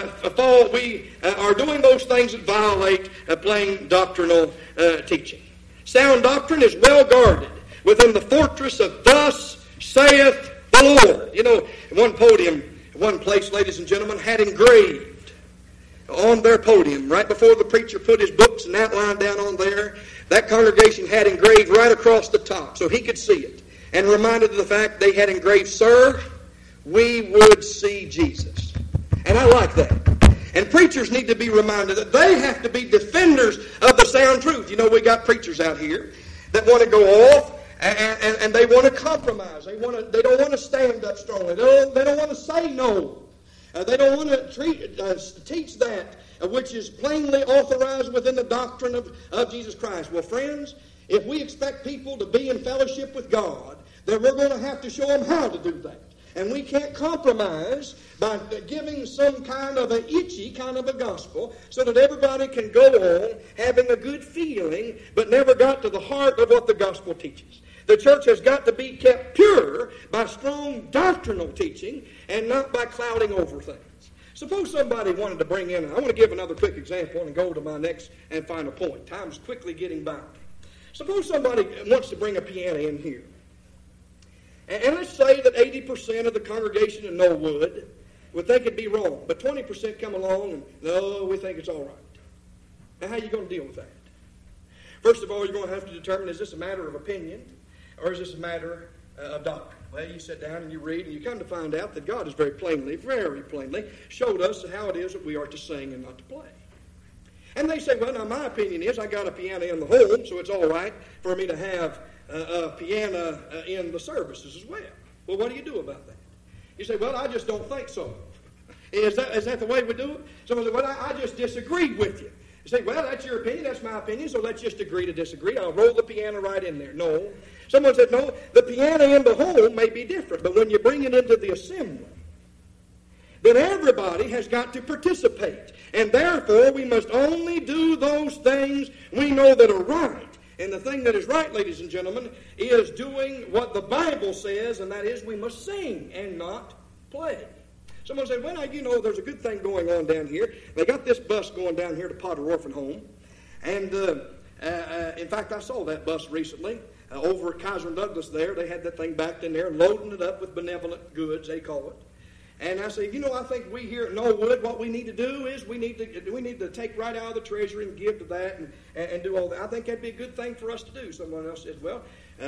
doing those things that violate plain doctrinal teaching. Sound doctrine is well guarded within the fortress of thus saith the Lord. You know, one place, ladies and gentlemen, had engraved on their podium, right before the preacher put his books and outline down on there, that congregation had engraved right across the top so he could see it, and reminded of the fact they had engraved, sir, we would see Jesus. And I like that. And preachers need to be reminded that they have to be defenders of the sound truth. You know, we got preachers out here that want to go off and they want to compromise. They don't want to stand up strongly. They don't want to say no. They don't want to teach that which is plainly authorized within the doctrine of Jesus Christ. Well, friends, if we expect people to be in fellowship with God, then we're going to have to show them how to do that. And we can't compromise by giving some kind of an itchy kind of a gospel so that everybody can go on having a good feeling but never got to the heart of what the gospel teaches. The church has got to be kept pure by strong doctrinal teaching and not by clouding over things. Suppose somebody wanted to bring in, I want to give another quick example and go to my next and final point. Time's quickly getting by. Suppose somebody wants to bring a piano in here. And let's say that 80% of the congregation in Knollwood would think it'd be wrong, but 20% come along and, no, we think it's all right. Now, how are you going to deal with that? First of all, you're going to have to determine, is this a matter of opinion or is this a matter of doctrine? Well, you sit down and you read and you come to find out that God has very plainly showed us how it is that we are to sing and not to play. And they say, well, now my opinion is I got a piano in the home, so it's all right for me to have a piano in the services as well. Well, what do you do about that? You say, well, I just don't think so. Is that the way we do it? Someone says, well, I just disagreed with you. You say, well, that's your opinion, that's my opinion, so let's just agree to disagree. I'll roll the piano right in there. No. Someone said, no, the piano in the home may be different, but when you bring it into the assembly, then everybody has got to participate. And therefore, we must only do those things we know that are right. And the thing that is right, ladies and gentlemen, is doing what the Bible says, and that is we must sing and not play. Someone said, well, there's a good thing going on down here. They got this bus going down here to Potter Orphan Home. And, in fact, I saw that bus recently over at Kaiser and Douglas there. They had that thing backed in there, loading it up with benevolent goods, they call it. And I said, I think we here at Knollwood, what we need to do is we need to take right out of the treasury and give to that and do all that. I think that'd be a good thing for us to do. Someone else says, well,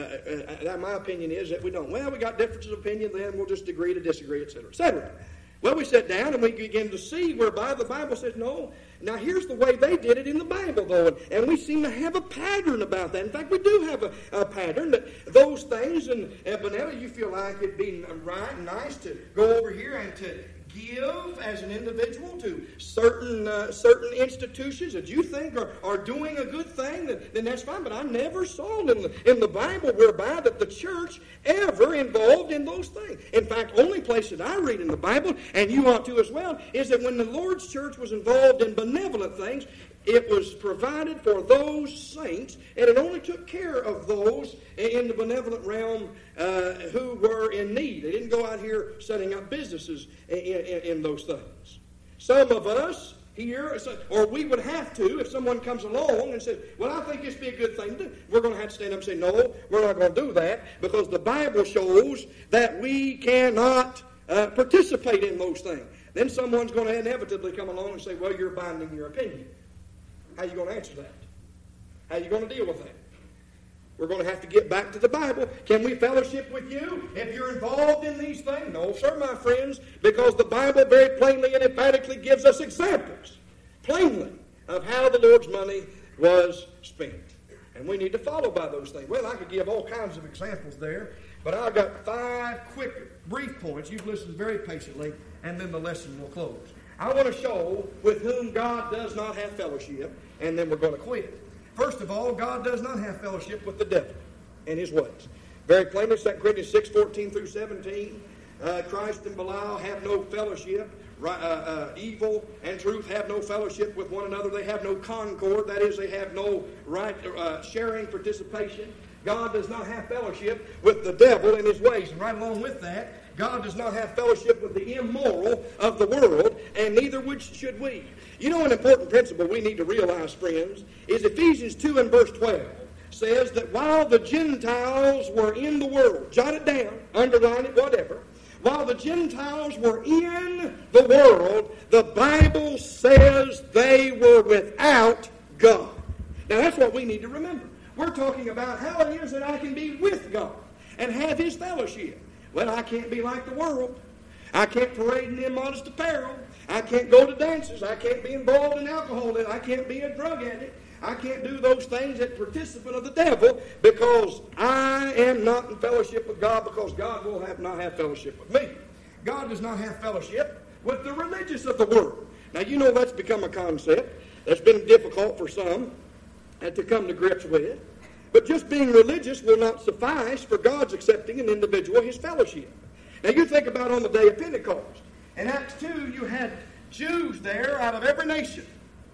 my opinion is that we don't. Well, we got differences of opinion, then we'll just agree to disagree, etc., etc. Well, we sat down and we began to see whereby the Bible says, no. Now, here's the way they did it in the Bible, though, and we seem to have a pattern about that. In fact, we do have a pattern that those things, and Bonetta, you feel like it'd be right and nice to go over here and to give as an individual to certain institutions that you think are doing a good thing, then that's fine. But I never saw in the Bible whereby that the church ever involved in those things. In fact, only place that I read in the Bible, and you ought to as well, is that when the Lord's church was involved in benevolent things, it was provided for those saints, and it only took care of those in the benevolent realm who were in need. They didn't go out here setting up businesses in those things. Some of us here, or we would have to, if someone comes along and says, well, I think this would be a good thing to do, we're going to have to stand up and say, no, we're not going to do that, because the Bible shows that we cannot participate in those things. Then someone's going to inevitably come along and say, well, you're binding your opinion. How are you going to answer that? How are you going to deal with that? We're going to have to get back to the Bible. Can we fellowship with you if you're involved in these things? No, sir, my friends, because the Bible very plainly and emphatically gives us examples, plainly, of how the Lord's money was spent. And we need to follow by those things. Well, I could give all kinds of examples there, but I've got 5 quick, brief points. You've listened very patiently, and then the lesson will close. I want to show with whom God does not have fellowship, and then we're going to quit. First of all, God does not have fellowship with the devil and his ways. Very plainly, 2 Corinthians 6:14 through 17, Christ and Belial have no fellowship. Evil and truth have no fellowship with one another. They have no concord. That is, they have no right sharing participation. God does not have fellowship with the devil and his ways. And right along with that, God does not have fellowship with the immoral of the world, and neither should we. You know, an important principle we need to realize, friends, is Ephesians 2 and verse 12 says that while the Gentiles were in the world, jot it down, underline it, whatever, while the Gentiles were in the world, the Bible says they were without God. Now, that's what we need to remember. We're talking about how it is that I can be with God and have His fellowship. Well, I can't be like the world. I can't parade in immodest apparel. I can't go to dances. I can't be involved in alcohol. I can't be a drug addict. I can't do those things as participant of the devil because I am not in fellowship with God, because God will not have fellowship with me. God does not have fellowship with the religious of the world. Now, you know that's become a concept that's been difficult for some to come to grips with. But just being religious will not suffice for God's accepting an individual His fellowship. Now, you think about on the day of Pentecost. In Acts 2, you had Jews there out of every nation.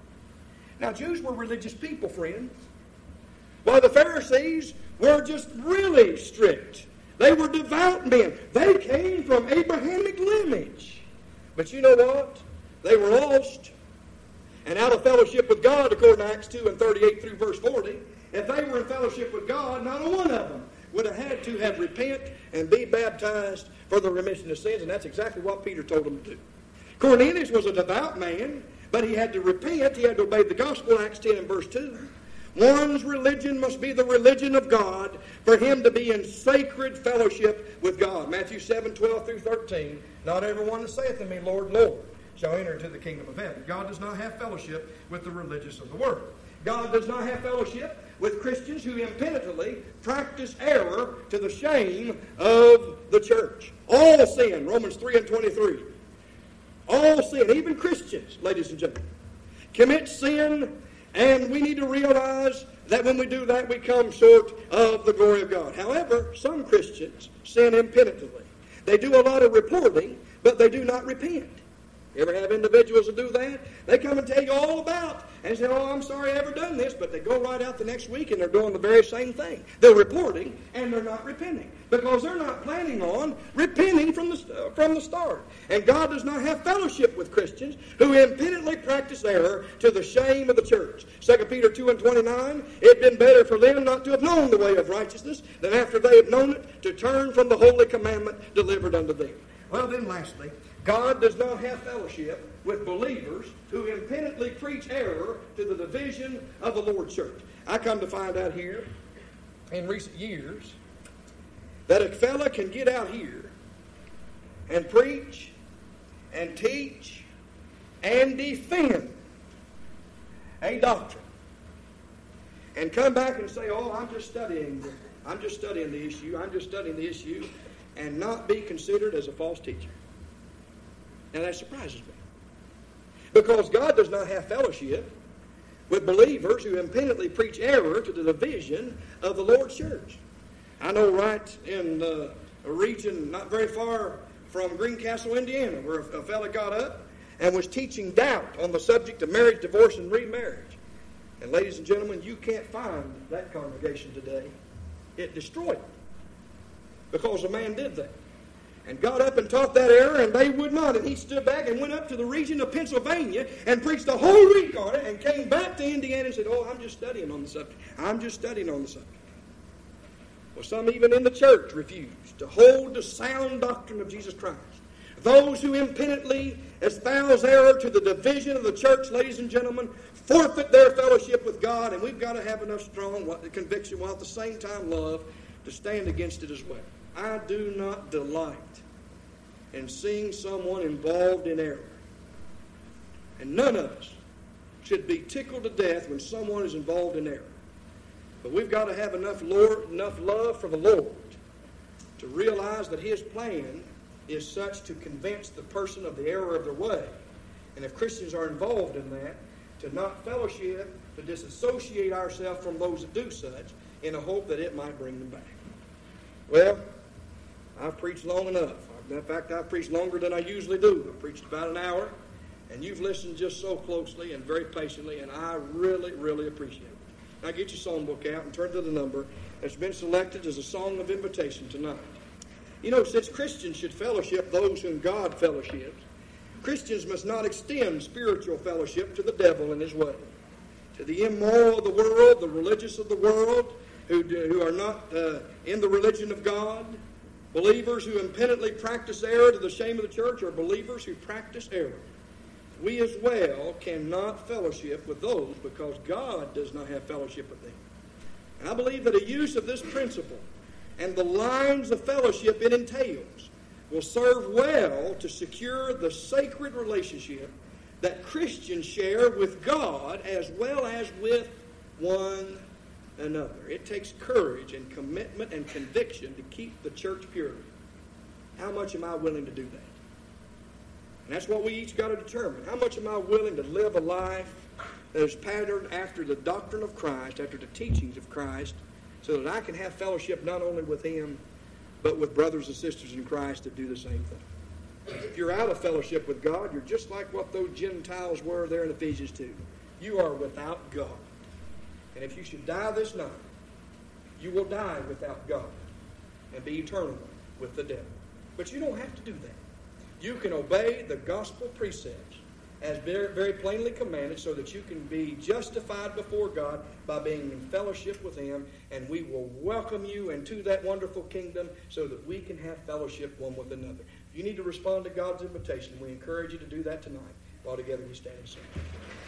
Now, Jews were religious people, friends. While the Pharisees were just really strict. They were devout men. They came from Abrahamic lineage. But you know what? They were lost and out of fellowship with God, according to Acts 2 and 38 through verse 40. If they were in fellowship with God, not a one of them would have had to have repent and be baptized for the remission of sins, and that's exactly what Peter told them to do. Cornelius was a devout man, but he had to repent. He had to obey the gospel, Acts 10 and verse 2. One's religion must be the religion of God for him to be in sacred fellowship with God. Matthew 7:12 through 13. Not everyone that saith to me, Lord, Lord, shall enter into the kingdom of heaven. God does not have fellowship with the religious of the world. God does not have fellowship with Christians who impenitently practice error to the shame of the church. All sin, Romans 3 and 23. All sin, even Christians, ladies and gentlemen, commit sin, and we need to realize that when we do that, we come short of the glory of God. However, some Christians sin impenitently. They do a lot of reporting, but they do not repent. You ever have individuals that do that? They come and tell you all about and say, oh, I'm sorry I ever done this, but they go right out the next week and they're doing the very same thing. They're reporting and they're not repenting because they're not planning on repenting from the start. And God does not have fellowship with Christians who impenitently practice error to the shame of the church. 2 Peter 2:29, it had been better for them not to have known the way of righteousness than after they have known it to turn from the holy commandment delivered unto them. Well, then lastly, God does not have fellowship with believers who impenitently preach error to the division of the Lord's church. I come to find out here in recent years that a fella can get out here and preach and teach and defend a doctrine and come back and say, oh, I'm just studying the issue, and not be considered as a false teacher. And that surprises me. Because God does not have fellowship with believers who impenitently preach error to the division of the Lord's church. I know right in a region not very far from Greencastle, Indiana, where a fellow got up and was teaching doubt on the subject of marriage, divorce, and remarriage. And ladies and gentlemen, you can't find that congregation today. It destroyed it because a man did that. And got up and taught that error, and they would not. And he stood back and went up to the region of Pennsylvania and preached a whole week on it and came back to Indiana and said, oh, I'm just studying on the subject. Well, some even in the church refused to hold the sound doctrine of Jesus Christ. Those who impenitently espouse error to the division of the church, ladies and gentlemen, forfeit their fellowship with God, and we've got to have enough strong conviction while at the same time love to stand against it as well. I do not delight in seeing someone involved in error. And none of us should be tickled to death when someone is involved in error. But we've got to have enough love for the Lord to realize that His plan is such to convince the person of the error of their way. And if Christians are involved in that, to not fellowship, to disassociate ourselves from those that do such in a hope that it might bring them back. Well, I've preached long enough. In fact, I've preached longer than I usually do. I've preached about an hour, and you've listened just so closely and very patiently, and I really, really appreciate it. Now get your songbook out and turn to the number that's been selected as a song of invitation tonight. You know, since Christians should fellowship those whom God fellowships, Christians must not extend spiritual fellowship to the devil and his way, to the immoral of the world, the religious of the world, who are not in the religion of God. Believers who impenitently practice error to the shame of the church are believers who practice error. We as well cannot fellowship with those because God does not have fellowship with them. And I believe that a use of this principle and the lines of fellowship it entails will serve well to secure the sacred relationship that Christians share with God as well as with one another. It takes courage and commitment and conviction to keep the church pure. How much am I willing to do that? And that's what we each got to determine. How much am I willing to live a life that is patterned after the doctrine of Christ, after the teachings of Christ, so that I can have fellowship not only with Him, but with brothers and sisters in Christ that do the same thing. If you're out of fellowship with God, you're just like what those Gentiles were there in Ephesians 2. You are without God. And if you should die this night, you will die without God and be eternally with the devil. But you don't have to do that. You can obey the gospel precepts as very, very plainly commanded so that you can be justified before God by being in fellowship with Him, and we will welcome you into that wonderful kingdom so that we can have fellowship one with another. If you need to respond to God's invitation, we encourage you to do that tonight while together we stand and sing.